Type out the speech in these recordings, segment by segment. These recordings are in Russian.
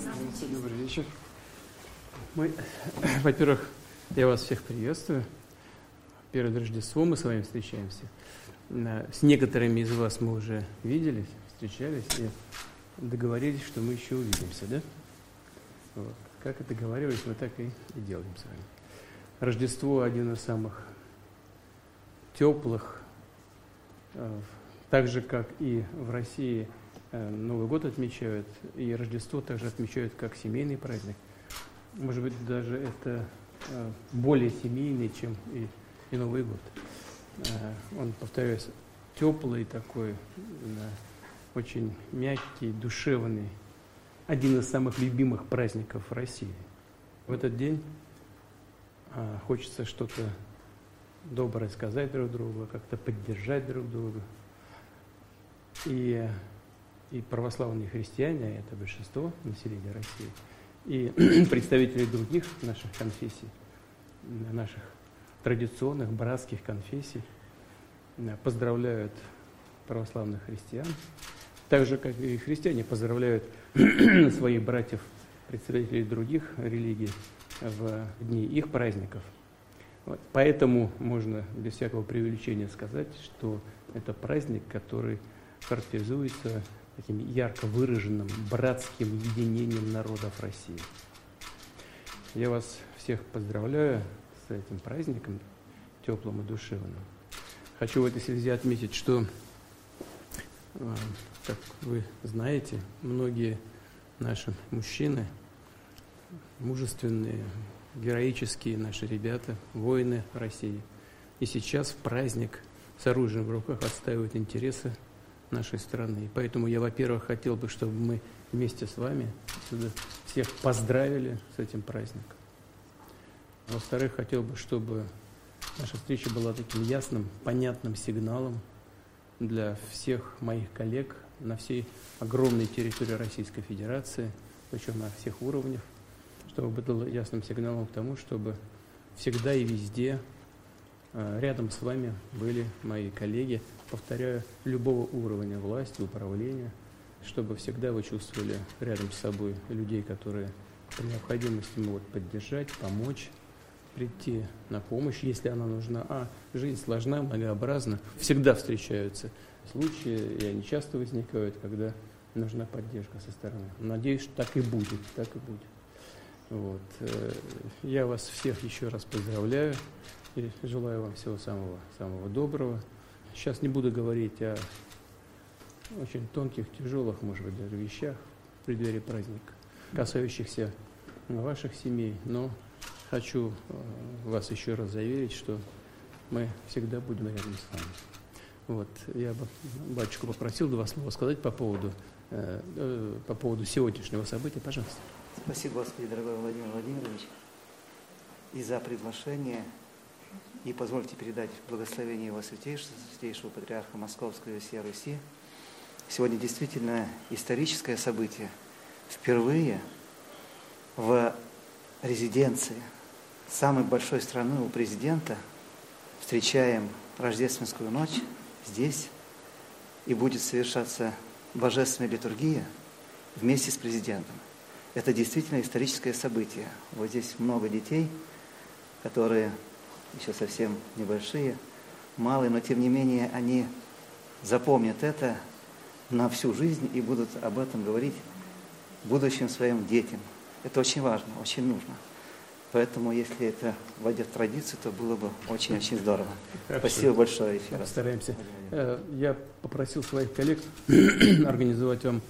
Здравствуйте, добрый вечер. Во-первых, я вас всех приветствую. Перед Рождеством мы с вами встречаемся. С некоторыми из вас мы уже виделись, встречались и договорились, что мы еще увидимся, да? Вот. Как и договаривались, мы так и делаем с вами. Рождество – один из самых теплых, так же, как и в России Новый год отмечают, и Рождество также отмечают как семейный праздник. Может быть, даже это более семейный, чем и Новый год. Он, повторяюсь, теплый такой, очень мягкий, душевный, один из самых любимых праздников в России. В этот день хочется что-то доброе сказать друг другу, как-то поддержать друг друга. И православные христиане, это большинство населения России, и представители других наших конфессий, наших традиционных братских конфессий поздравляют православных христиан, так же, как и христиане поздравляют своих братьев, представителей других религий в дни их праздников. Вот. Поэтому можно без всякого преувеличения сказать, что это праздник, который характеризуется таким ярко выраженным братским единением народов России. Я вас всех поздравляю с этим праздником, теплым и душевным. Хочу в этой связи отметить, что, как вы знаете, многие наши мужчины, мужественные, героические наши ребята, воины России, и сейчас в праздник с оружием в руках отстаивают интересы нашей страны. И поэтому я, во-первых, хотел бы, чтобы мы вместе с вами всех поздравили с этим праздником. Во-вторых, хотел бы, чтобы наша встреча была таким ясным, понятным сигналом для всех моих коллег на всей огромной территории Российской Федерации, причем на всех уровнях, чтобы было ясным сигналом к тому, чтобы всегда и везде рядом с вами были мои коллеги, повторяю, любого уровня власти, управления, чтобы всегда вы чувствовали рядом с собой людей, которые по необходимости могут поддержать, помочь, прийти на помощь, если она нужна. А жизнь сложна, многообразна. Всегда встречаются случаи, и они часто возникают, когда нужна поддержка со стороны. Надеюсь, что так и будет, так и будет. Вот. Я вас всех еще раз поздравляю и желаю вам всего самого, самого доброго. Сейчас не буду говорить о очень тонких, тяжелых, может быть, даже вещах в преддверии праздника, касающихся ваших семей, но хочу вас еще раз заверить, что мы всегда будем рядом с вами. Вот. Я бы батюшку попросил два слова сказать по поводу сегодняшнего события. Пожалуйста. Спасибо, Господи, дорогой Владимир Владимирович, и за приглашение. И позвольте передать благословение Его Святейшего Патриарха Московского и всей Руси. Сегодня действительно историческое событие. Впервые в резиденции самой большой страны у президента встречаем рождественскую ночь здесь, и будет совершаться божественная литургия вместе с президентом. Это действительно историческое событие. Вот здесь много детей, которые еще совсем небольшие, малые, но тем не менее они запомнят это на всю жизнь и будут об этом говорить будущим своим детям. Это очень важно, очень нужно. Поэтому, если это войдет в традицию, то было бы очень-очень здорово. Хорошо. Спасибо большое еще раз. Постараемся. Я попросил своих коллег организовать вам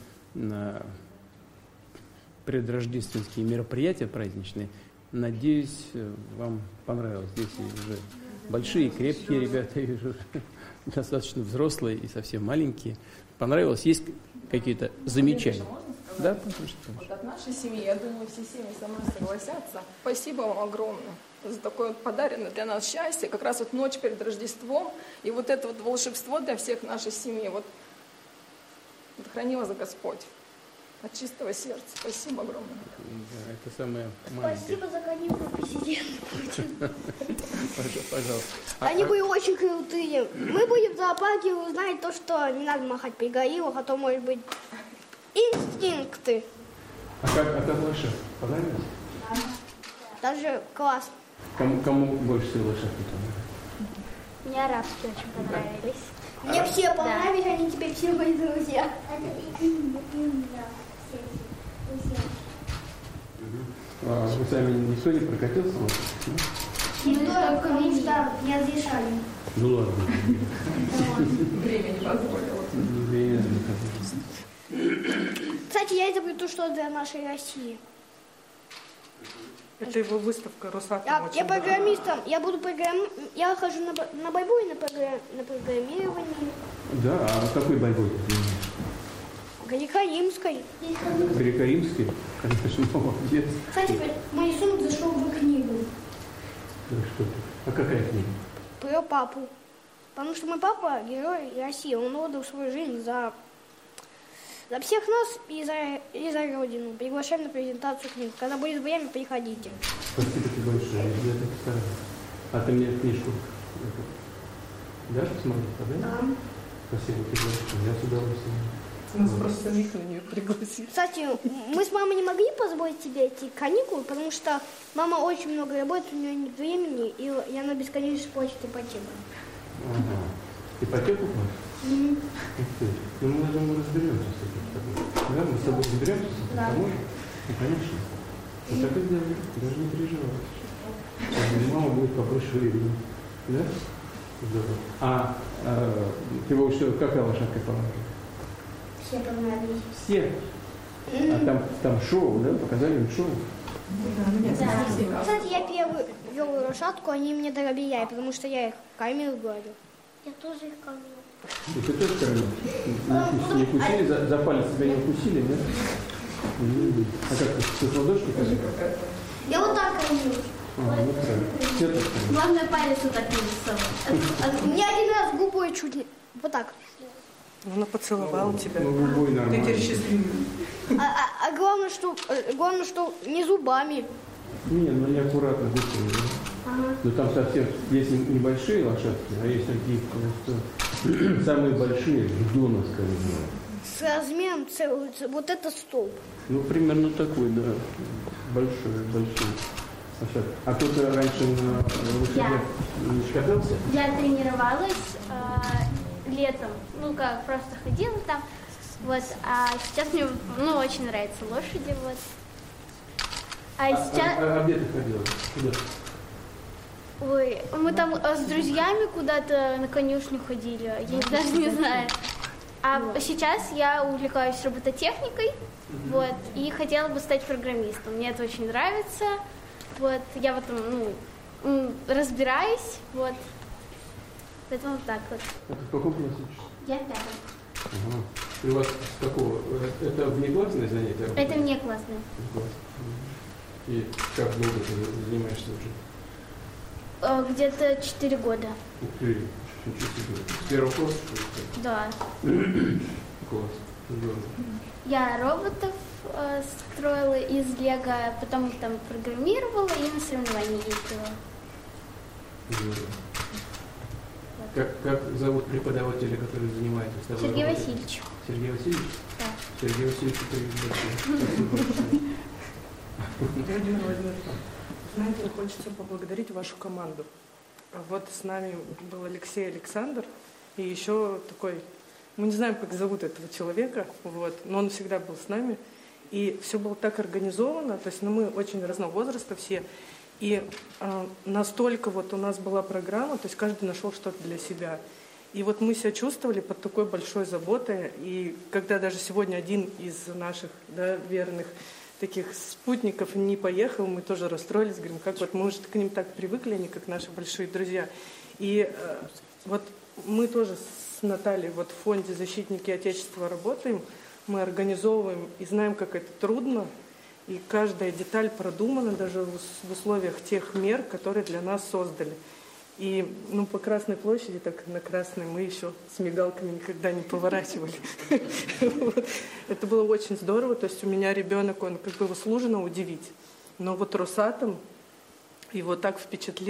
предрождественские мероприятия праздничные. Надеюсь, вам понравилось. Здесь уже большие, крепкие ребята, я вижу, достаточно взрослые и совсем маленькие. Понравилось? Есть какие-то замечания? Да, конечно. Вот от нашей семьи, я думаю, все семьи со мной согласятся. Спасибо вам огромное за такое вот подаренное для нас счастье. Как раз вот ночь перед Рождеством. И вот это вот волшебство для всех нашей семьи. Вот храни вас Господь. От чистого сердца. Спасибо огромное. Да, это самое маленькое. Спасибо за каникулы президента. Пожалуйста. Они были очень крутые. Мы будем в зоопарке узнать то, что не надо махать при гориллах, а то, может быть, инстинкты. А как лошадь? Понравилось? Даже класс. Кому больше всего лошадки понравилось? Мне арабские очень понравились. Мне все понравились, они теперь все мои друзья. А вы сами никто не прокатился? Никто, потому что не разрешали. Ну ладно. Время не позволило. Время не позволило. Кстати, я изобрету что для нашей России. Это его выставка Росатом. Я программистом, я хожу на борьбу и на программирование. Да, а какой бойбой ты занимаешься? Греко-римской. Греко-римский? Конечно, молодец. Кстати, мой рисунок зашел в книгу. Да что ты? А какая книга? Про папу. Потому что мой папа герой России. Он отдал свою жизнь за всех нас и за Родину. Приглашаем на презентацию книг. Когда будет время, приходите. Спасибо тебе большое. Я так стараюсь. А ты мне книжку дашь посмотреть? Да? Спасибо тебе большое. Я с удовольствием. Нас просто самих на нее пригласили. Кстати, мы с мамой не могли позволить себе эти каникулы, потому что мама очень много работает, у нее нет времени, и она бесконечно платит ипотеку. Ага. Ипотеку платишь? Ух ты. Ну мы разберемся с этим. Да, мы с тобой разберемся с этим? Поможем? Ну, конечно. Вот так и сделаем. Даже не переживай. Мама будет побольше времени. Да? Здорово. А ты его еще какая лошадка понравилась? Все понравились. Все? А там шоу, да? Показали им шоу? Да. Кстати, я первую лошадку, они мне доверяют, потому что я их кормил, говорю. Я тоже их кормила. И ты тоже кормил? Не укусили? За палец тебя не укусили, нет? А как ты с ладошки кормил? Я вот так кормил. Ага, ну правильно. Все так кормил. Главное, палец вот так не высовывать. Мне один раз губой чуть не... Вот так. Она поцеловала тебя. Ну, губой Ты нормально. теперь счастливый. А главное, что не зубами. Не, ну не аккуратно губками, да? Ага. Ну там совсем есть небольшие лошадки, а есть такие, что самые большие, ждуна, скажем. С размером вот это столб. Ну, примерно такой, да. Большой. лошадки. А кто-то раньше на лошадях не катался? Я тренировалась летом, ну как, просто ходила там, вот, а сейчас мне, ну, очень нравятся лошади, вот. А сейчас... А где ты ходила? Куда? Ой, мы там с друзьями куда-то на конюшню ходили, я даже не знаю. А сейчас я увлекаюсь робототехникой, вот, и хотела бы стать программистом. Мне это очень нравится, вот, я в этом, ну, разбираюсь, вот. Поэтому так вот. А ты в каком классе учишься? Я пятая. Ага. И у вас с какого? Это внеклассное занятие? Это мне классно. И как долго ты занимаешься уже? Где-то 4 года. Ух ты, ничего себе. С первого класса, что ли? Да. Класс. Здорово. Я роботов строила из Лего, потом там программировала и на соревнования ездила. Здорово. Как зовут преподавателя, который занимается с тобой? Сергей работой? Васильевич. Сергей Васильевич? Да. Сергей Васильевич, привет большое. Владимир Владимирович, знаете, хочется поблагодарить вашу команду. Вот с нами был Алексей Александр, и еще такой, мы не знаем, как зовут этого человека, вот, но он всегда был с нами. И все было так организовано, то есть мы очень разного возраста все. И настолько вот у нас была программа, то есть каждый нашел что-то для себя. И вот мы себя чувствовали под такой большой заботой. И когда даже сегодня один из наших, да, верных таких спутников не поехал, мы тоже расстроились, говорим, как вот мы уже к ним так привыкли, они как наши большие друзья. И вот мы тоже с Натальей вот в фонде «Защитники Отечества» работаем, мы организовываем и знаем, как это трудно. И каждая деталь продумана даже в условиях тех мер, которые для нас создали. И ну, по Красной площади, так на Красной, мы еще с мигалками никогда не поворачивали. Это было очень здорово. То есть у меня ребенок, он как бы его сложно удивить. Но вот Росатом его так впечатлил.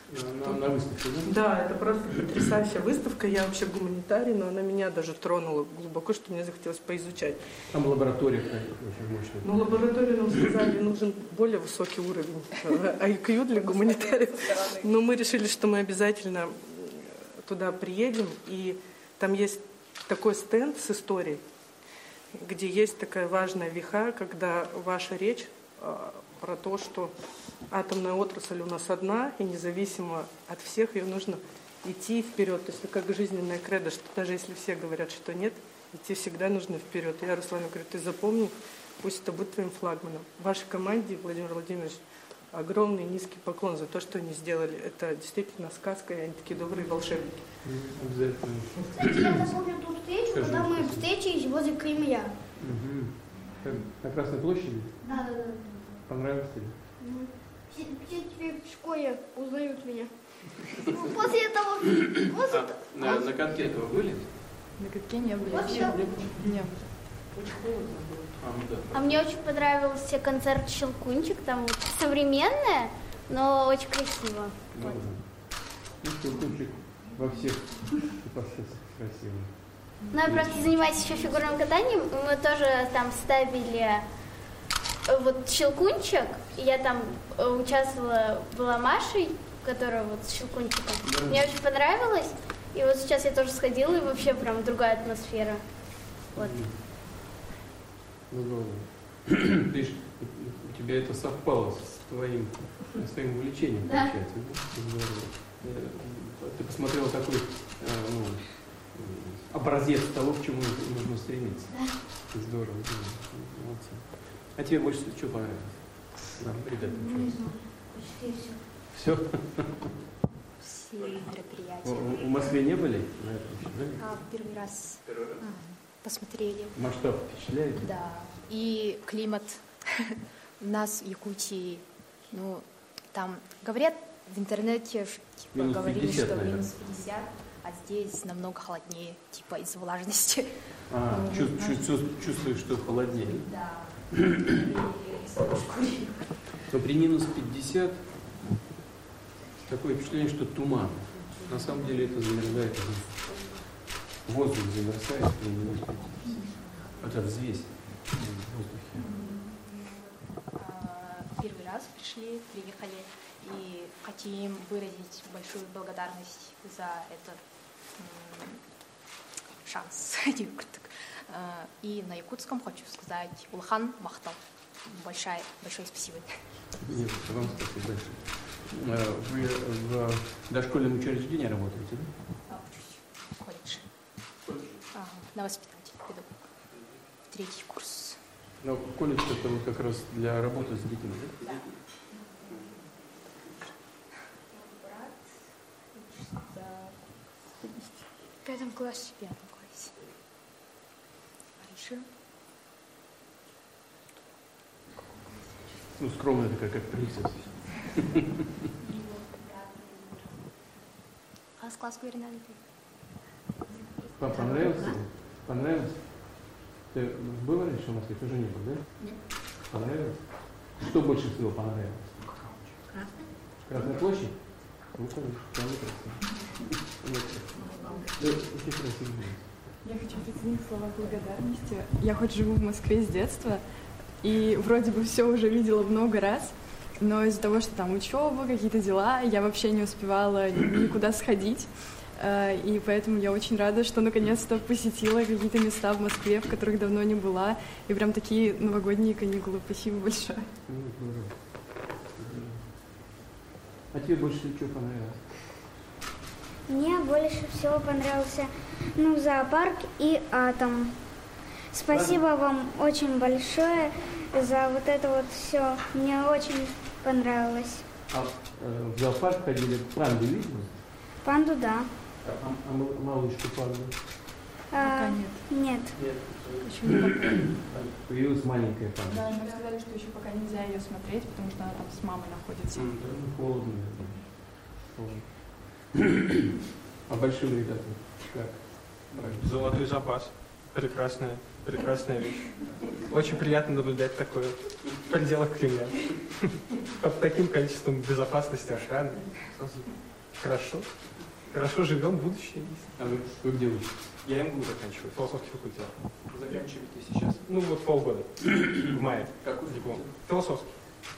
На выставке, да? Да, это просто потрясающая выставка. Я вообще гуманитарий, но она меня даже тронула глубоко, что мне захотелось поизучать. Там лаборатория очень мощная. Ну, лабораторию нам сказали, нужен более высокий уровень IQ для гуманитариев. Но мы решили, что мы обязательно туда приедем. И там есть такой стенд с историей, где есть такая важная веха, когда ваша речь про то, что атомная отрасль у нас одна, и независимо от всех ее нужно идти вперед. То есть это как жизненная кредо, что даже если все говорят, что нет, идти всегда нужно вперед. И я Руслану говорю, ты запомни, пусть это будет твоим флагманом. Вашей команде, Владимир Владимирович, огромный низкий поклон за то, что они сделали. Это действительно сказка, и они такие добрые волшебники. Я запомню ту встречу, когда мы встретились возле Кремля. На Красной площади? Да. Понравилось тебе? Все теперь в школе узнают меня. После этого... На катке этого были? На катке не были. Не было. Очень холодно было. А мне очень понравился концерт «Щелкунчик». Там вот современное, но очень красиво. Ну, «Щелкунчик» во всех ипостасях красивый. Ну, я просто занимаюсь еще фигурным катанием. Мы тоже там ставили вот «Щелкунчик». И я там участвовала, была Машей, которая вот с «Щелкунчиком». Мне очень понравилось. И вот сейчас я тоже сходила, и вообще прям другая атмосфера. Вот. Ну, ты ж, у тебя это совпало с твоим увлечением, да. Получается, да? Здорово. Ты посмотрела такой образец того, к чему нужно стремиться. Да. Здорово, молодцы. А тебе больше что понравилось? Нам, ребята, Почти все. Все? Все мероприятия. В Москве не были? Первый раз посмотрели. Масштаб впечатляет? Да. И климат у нас в Якутии, ну, там говорят в интернете, типа, минус говорили, 50, что наверное. минус 50, а здесь намного холоднее, типа из-за влажности. Чувствуешь, что холоднее? Да. Но при минус 50 такое впечатление, что туман. На самом деле это замерзает. Воздух замерзает при минус 50. Это взвесь в воздухе. Первый раз приехали и хотим выразить большую благодарность за этот шанс. И на якутском хочу сказать Улхан Махтал. Большое спасибо. Нет, вам спасибо большое. Вы в дошкольном учреждении работаете, да? Колледж. На воспитатель иду. 3-й курс. Но колледж это вот как раз для работы с детьми, да? Да. В 5 классе. Ариша. Ну, скромная такая, как принцесса. Класс говорит, Вам понравилось? Понравилось? Ты был раньше в Москве? Тоже не был, да? Нет. Понравилось? Что больше всего понравилось? Красная площадь? Ну, конечно, там красиво. Очень красиво. Я хочу присоединить слова благодарности. Я хоть живу в Москве с детства, и вроде бы все уже видела много раз, но из-за того, что там учеба, какие-то дела, я вообще не успевала никуда сходить. И поэтому я очень рада, что наконец-то посетила какие-то места в Москве, в которых давно не была. И прям такие новогодние каникулы. Спасибо большое. А тебе больше что понравилось? Мне больше всего понравился зоопарк и атом. Спасибо вам очень большое за вот это вот все. Мне очень понравилось. А в зоопарк ходили, панду видели? Панду, да. А малышку панду? Пока нет. Нет. Еще не пока. Появилась маленькая панда. Да, мне сказали, что еще пока нельзя ее смотреть, потому что она там с мамой находится. Холодно, наверное. А большим ребятам как? Золотой запас. Прекрасное Прекрасная вещь. Очень приятно наблюдать такое в пределах Кремля. Под таким количеством безопасности, охраны. Хорошо. Хорошо живем, будущее есть. А вы где учитесь? Я МГУ заканчиваю, философский факультет. Заканчиваете сейчас? Ну вот полгода. В мае. Какой диплом? Философский.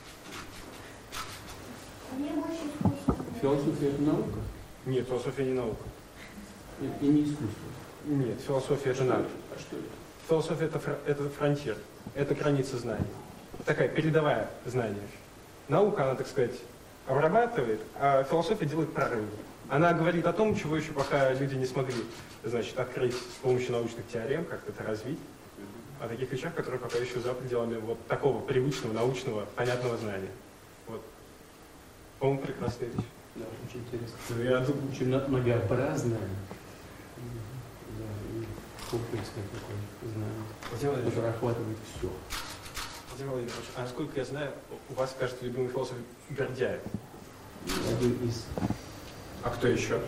Философия – это наука? Нет, философия не наука. И не искусство? Нет, философия это наука. А что это? Философия это фронтир, это граница знаний. Такая передовая знание. Наука, она, так сказать, обрабатывает, а философия делает прорывы. Она говорит о том, чего еще пока люди не смогли, значит, открыть с помощью научных теорем, как-то это развить. О таких вещах, которые пока еще за пределами вот такого привычного, научного, понятного знания. Вот. По-моему, прекрасная вещь. Да, очень интересно. Я думаю, очень многообразное, да, и комплексное такое знание, которое охватывает все. Владимир Владимирович, а насколько я знаю, у вас, кажется, любимый философ Бердяев. Один из. А кто еще?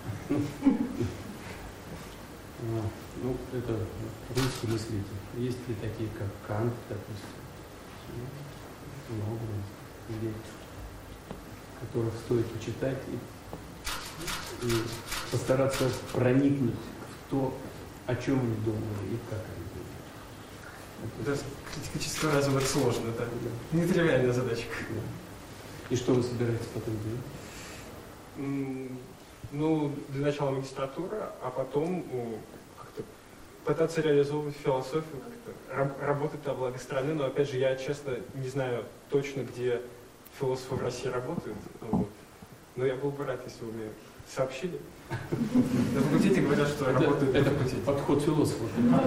Ну, это русский мыслитель. Есть ли такие, как Кант, допустим? Много людей, которых стоит почитать и постараться проникнуть в то, о чем они думали и как они думали. Это критический разум, это сложно, это нетривиальная задача. И что вы собираетесь потом делать? Ну, для начала магистратура, а потом как-то пытаться реализовывать философию, как-то работать на благо страны, но опять же я, честно, не знаю точно, где философы в России работают. Вот. Но я был бы рад, если вы мне сообщили. На факультете говорят, что работают на факультете. Это подход философа.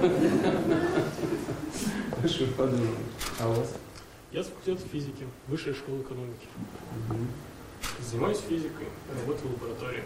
Хорошо, подумаем. А у вас? Я с факультета физики, высшая школа экономики. Занимаюсь физикой, работаю в лаборатории.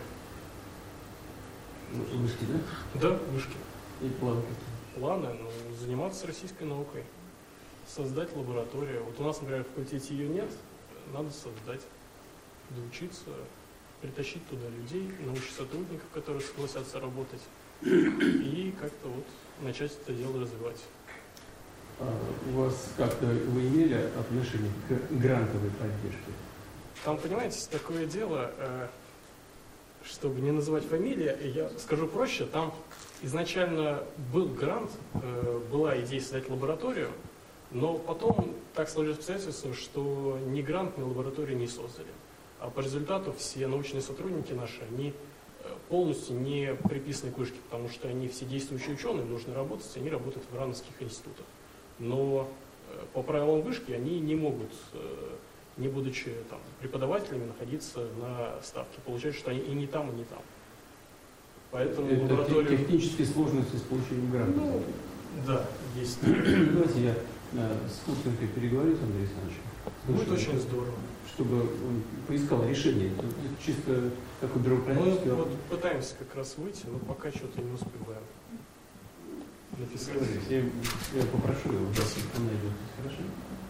Вышки, да? Да, вышки. И планы? Планы, заниматься российской наукой. Создать лабораторию. Вот у нас, например, в факультете ее нет, надо создать, доучиться, притащить туда людей, научных сотрудников, которые согласятся работать, и как-то вот начать это дело развивать. У вас как-то вы имели отношение к грантовой поддержке? Там, понимаете, такое дело, чтобы не называть фамилии, я скажу проще, там изначально был грант, была идея создать лабораторию, но потом так сложилось обстоятельства, что ни грант, ни лабораторию не создали. А по результату все научные сотрудники наши, они полностью не приписаны к вышке, потому что они все действующие ученые, нужно работать, они работают в РАНовских институтах. Но по правилам вышки они не могут, не будучи там, преподавателями, находиться на ставке. Получается, что они и не там, и не там. Поэтому это лабораторию... технические сложности с получением гранта. Ну, да, есть. Давайте я с Курценко переговорю с Андреем Александровичем. Будет очень здорово. Чтобы он поискал решение. Это чисто такой бюрократический Мы вопрос. вот пытаемся как раз выйти, но пока что-то не успеваем написать. Я попрошу его, да, он найдет. Хорошо?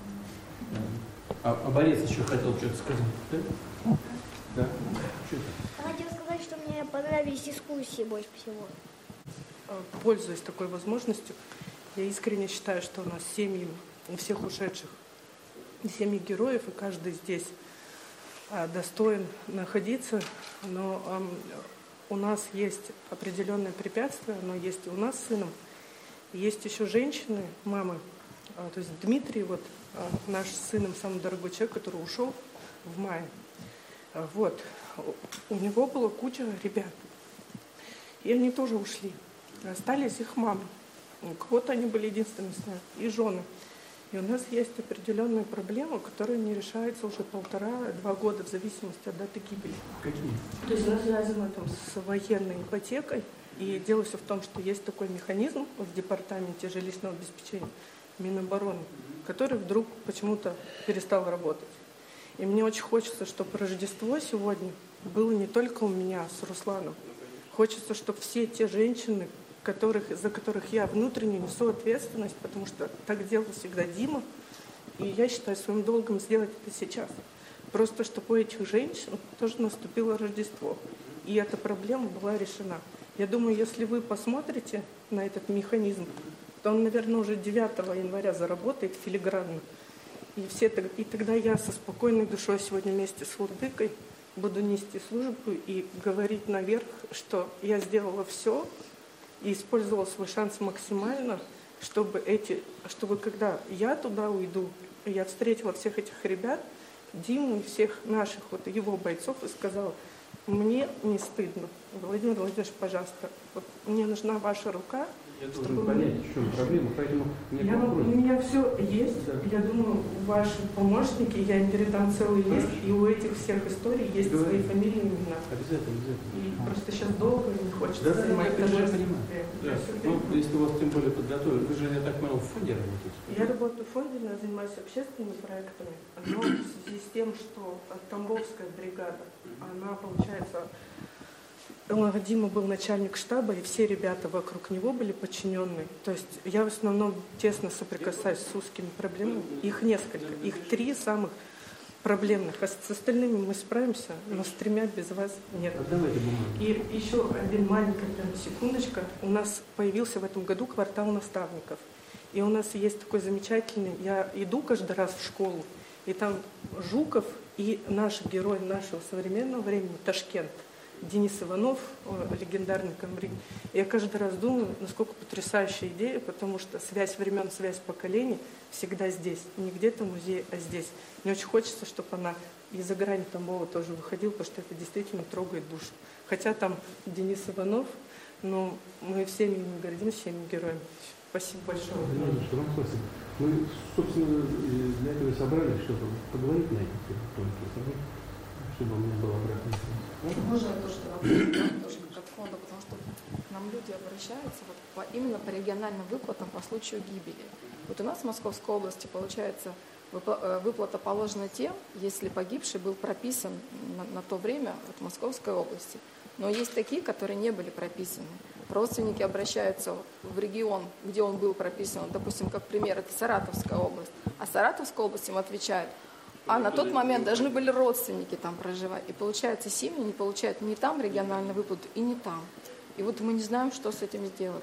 А Борис еще хотел что-то сказать, да? Да. Я хотела сказать, что мне понравились дискуссии больше всего. Пользуясь такой возможностью, я искренне считаю, что у нас семьи, у всех ушедших, семьи героев, и каждый здесь достоин находиться, но у нас есть определенные препятствия, но есть и у нас с сыном, есть еще женщины, мамы, то есть Дмитрий, вот наш с сыном самый дорогой человек, который ушел в мае, вот, у него была куча ребят, и они тоже ушли, остались их мамы, у кого-то они были единственными и жены. И у нас есть определенные проблемы, которые не решаются уже 1,5-2 года в зависимости от даты гибели. Какие? То есть связано там с военной ипотекой. И дело все в том, что есть такой механизм в департаменте жилищного обеспечения Минобороны, который вдруг почему-то перестал работать. И мне очень хочется, чтобы Рождество сегодня было не только у меня с Русланом. Хочется, чтобы все те женщины, за которых я внутренне несу ответственность, потому что так делал всегда Дима, и я считаю своим долгом сделать это сейчас. Просто чтобы у этих женщин тоже наступило Рождество, и эта проблема была решена. Я думаю, если вы посмотрите на этот механизм, Вот он, наверное, уже 9 января заработает филигранно. И тогда я со спокойной душой сегодня вместе с владыкой буду нести службу и говорить наверх, что я сделала все и использовала свой шанс максимально, чтобы когда я туда уйду, я встретила всех этих ребят, Диму и всех наших вот его бойцов и сказала: мне не стыдно. Владимир Владимирович, пожалуйста, вот мне нужна ваша рука. Я должен понять, в чем проблема, поэтому у меня все есть. Да. Я думаю, ваши помощники, я им передам целый лист, и у этих всех историй есть свои фамилии и имена. Обязательно. И просто сейчас долго не хочется занимать торжественное время. Ну, если у вас тем более подготовили, вы же, я так понял, в фонде работаете? Я работаю в фонде, я занимаюсь общественными проектами, но в связи с тем, что Тамбовская бригада, она, получается, Дима был начальник штаба, и все ребята вокруг него были подчиненные. То есть я в основном тесно соприкасаюсь с узкими проблемами. Их несколько, их 3 самых проблемных. А с остальными мы справимся, но с 3 без вас нет. И еще один маленькая секундочка. У нас появился в этом году квартал наставников. И у нас есть такой замечательный, я иду каждый раз в школу, и там Жуков и наш герой нашего современного времени Ташкент. Денис Иванов, легендарный комбриг. Я каждый раз думаю, насколько потрясающая идея, потому что связь времен, связь поколений всегда здесь. Не где-то в музее, а здесь. Мне очень хочется, чтобы она и за грань Тамбова тоже выходила, потому что это действительно трогает душу. Хотя там Денис Иванов, но мы всеми ими гордимся, всеми героями. Спасибо большое. Мы, собственно, для этого и собрались, чтобы поговорить на эту тему, чтобы у меня была обратная связь. Можно я тоже вопрос как от фонда, потому что к нам люди обращаются именно по региональным выплатам по случаю гибели. Вот у нас в Московской области, получается, выплата положена тем, если погибший был прописан на то время в Московской области. Но есть такие, которые не были прописаны. Родственники обращаются в регион, где он был прописан. Допустим, как пример, это Саратовская область. А Саратовская область им отвечает: а на тот момент должны были родственники там проживать. И получается, семьи не получают ни там региональную выплату, и не там. И вот мы не знаем, что с этим сделать.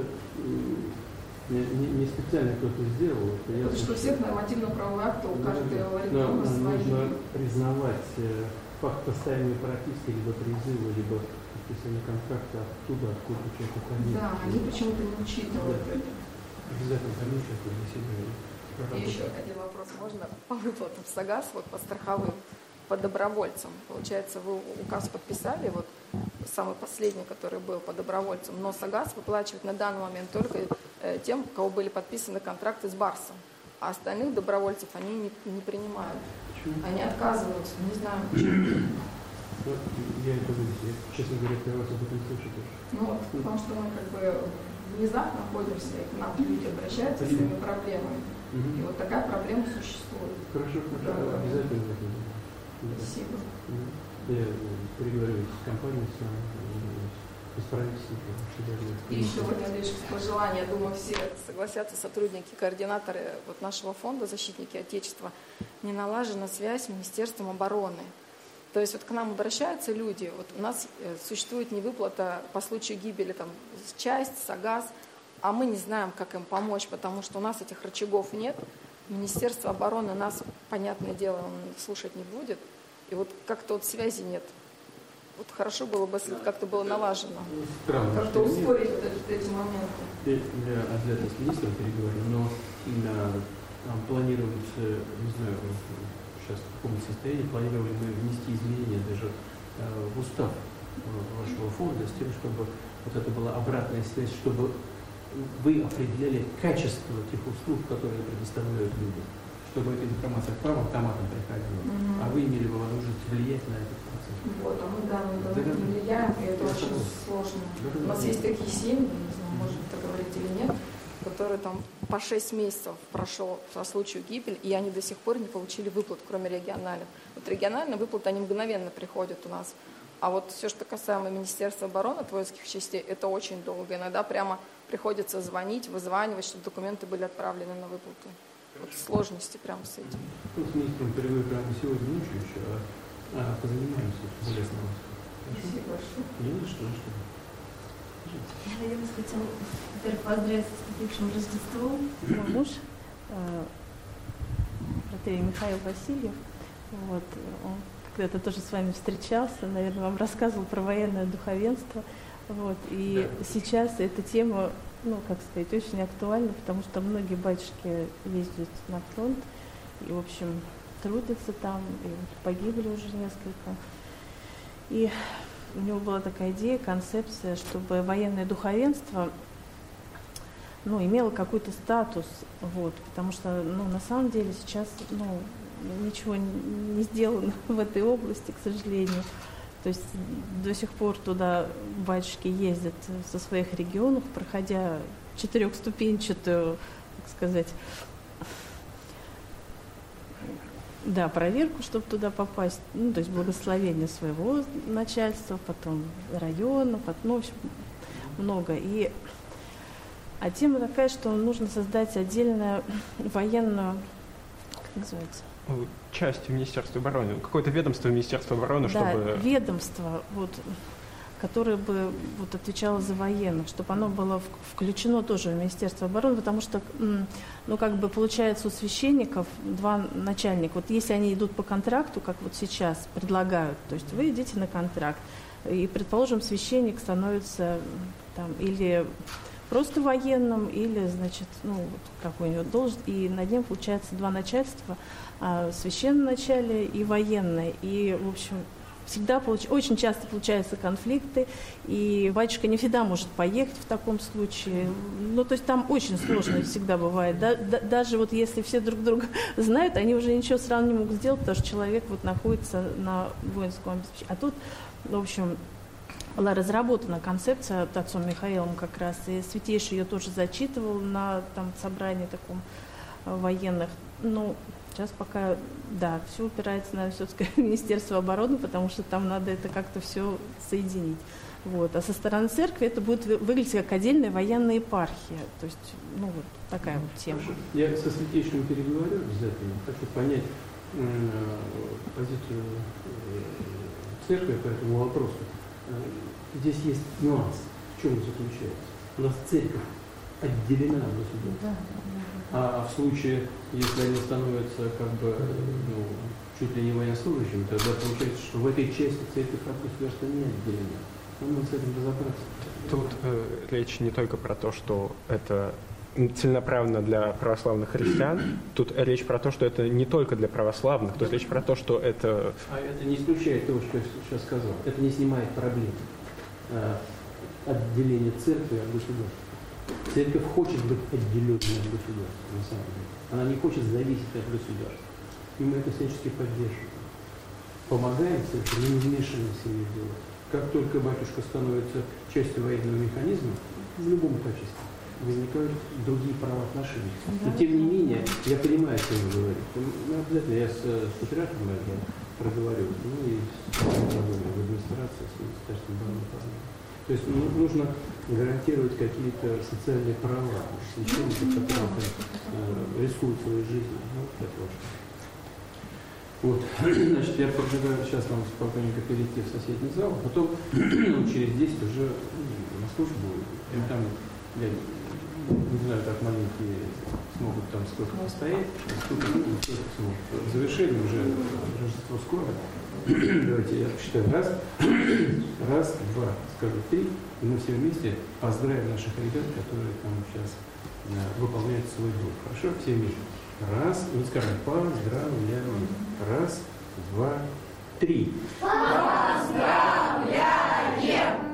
Не специально кто-то сделал. Потому что у всех нормативно-правовые акты, у каждого региона свои. Нужно признавать факт постоянной прописки, либо призыва, либо подписания контракта оттуда, откуда человек уходил. Да, они почему-то не учитывают это. Обязательно комиссия для себя. И еще один вопрос. Можно по выплатам САГАС, вот по страховым, по добровольцам? Получается, вы указ подписали, вот самый последний, который был по добровольцам, но САГАС выплачивает на данный момент только тем, у кого были подписаны контракты с Барсом, а остальных добровольцев они не принимают. Почему? Они отказываются, не знаю почему. Вот, я это выясню. Честно говоря, я вас об этом слышу тоже. Ну, потому что мы как бы внезапно находимся, и к нам люди обращаются с своими проблемами. И вот такая проблема существует. Хорошо, обязательно. Спасибо. Я переговорю с компанией, с нами, исправить. И еще, Владимир Ильич, пожелание, я думаю, все согласятся, сотрудники, координаторы вот нашего фонда «Защитники Отечества», не налажена связь с Министерством обороны. То есть вот к нам обращаются люди, вот у нас существует невыплата по случаю гибели, там, часть, САГАС, а мы не знаем, как им помочь, потому что у нас этих рычагов нет. Министерство обороны нас, понятное дело, слушать не будет. И вот как-то вот связи нет. Вот хорошо было бы, если как-то было налажено. Странно, как-то ускорить вот эти моменты. Я обязательно с министром переговорю, но планировать, не знаю, сейчас в каком состоянии, планировали мы внести изменения даже в устав вашего фонда с тем, чтобы вот это была обратная связь, чтобы вы определяли качество тех услуг, которые предоставляют люди, чтобы эта информация к вам автоматом приходила, а вы имели бы возможность влиять на этот процесс. Вот, а мы, да, мы влияем, и это очень сложно. У нас есть такие семьи, не знаю, можно это говорить или нет, которые там по 6 месяцев прошло по случаю гибели, и они до сих пор не получили выплат, кроме региональных. Вот региональные выплаты, они мгновенно приходят у нас. А вот все, что касаемо Министерства обороны, воинских частей, это очень долго. Иногда прямо приходится звонить, вызванивать, чтобы документы были отправлены на выплату. Вот сложности прямо с этим. Ну, с министром переговорю прямо сегодня ночью еще, позанимаемся более основательно. Спасибо большое. Не за что. Я вас хотела, во-первых, поздравить с наступившим Рождеством. Мой муж, протоиерей Михаил Васильев, вот, он когда-то тоже с вами встречался, наверное, вам рассказывал про военное духовенство. Вот, и сейчас эта тема, ну, как сказать, очень актуальна, потому что многие батюшки ездят на фронт и, в общем, трудятся там, и вот погибли уже несколько. И у него была такая идея, концепция, чтобы военное духовенство, ну, имело какой-то статус, вот, потому что, ну, на самом деле сейчас, ну, ничего не сделано в этой области, к сожалению. То есть до сих пор туда батюшки ездят со своих регионов, проходя 4-ступенчатую, так сказать, да, проверку, чтобы туда попасть, ну, то есть благословение своего начальства, потом района, потом, ну, в общем, много. А тема такая, что нужно создать отдельную военную, как называется? Частью Министерства обороны, какое-то ведомство Министерства обороны, да, чтобы... ведомство, вот, которое бы вот отвечало за военных, чтобы оно было включено тоже в Министерство обороны, потому что, ну, как бы получается у священников два начальника. Вот если они идут по контракту, как вот сейчас предлагают, то есть вы идите на контракт, и, предположим, священник становится там или просто военным, или, значит, ну, вот какой у него должность, и над ним получается два начальства, священноначалие и военное. И, в общем, всегда очень часто получаются конфликты, и батюшка не всегда может поехать в таком случае. Ну, то есть там очень сложно всегда бывает. Даже вот если все друг друга знают, они уже ничего сразу не могут сделать, потому что человек вот находится на воинском обеспечении. А тут, в общем, была разработана концепция от отцом Михаилом как раз, и Святейший ее тоже зачитывал на там собрании таком военных. Ну, сейчас пока, да, все упирается, наверное, все-таки в Министерство обороны, потому что там надо это как-то все соединить. Вот. А со стороны церкви это будет выглядеть как отдельная военная епархия. То есть, ну, вот такая вот тема. Я со Святейшим переговорю обязательно, хочу понять позицию церкви по этому вопросу. Здесь есть нюанс. В чем он заключается? У нас церковь отделена от государства. А в случае, если они становятся как бы, ну, чуть ли не военнослужащими, тогда получается, что в этой части церковь от государства не отделена. Надо с этим разобраться. Тут речь не только про то, что это целенаправленно для православных христиан, тут речь про то, что это не только для православных, тут речь про то, что это... А это не исключает того, что я сейчас сказал. Это не снимает проблем отделения церкви от государства. Церковь хочет быть отделенной от государства, на самом деле. Она не хочет зависеть от государства. И мы это всячески поддерживаем. Помогаем церкви, но не вмешиваемся в ее дела. Как только батюшка становится частью военного механизма, в любом качестве, возникают другие правоотношения. Но тем не менее, я понимаю, что вы говорите. Ну, обязательно я с патриархом это проговорю, ну и с администрацией, с Министерством обороны. То есть нужно гарантировать какие-то социальные права священников, которые рискуют своей жизнью. Ну, это важно. Вот. Значит, я предлагаю сейчас вам спокойненько перейти в соседний зал, а потом через 10 уже на службу. И там, я не знаю, как маленькие смогут там сколько постоять, сколько смогут. В завершении уже Рождество скоро. Давайте я считаю. Раз, два, скажу 3, и мы все вместе поздравим наших ребят, которые там сейчас выполняют свой долг. Хорошо? Все вместе. Раз, и скажем, поздравляем. Раз, два, 3. Поздравляем!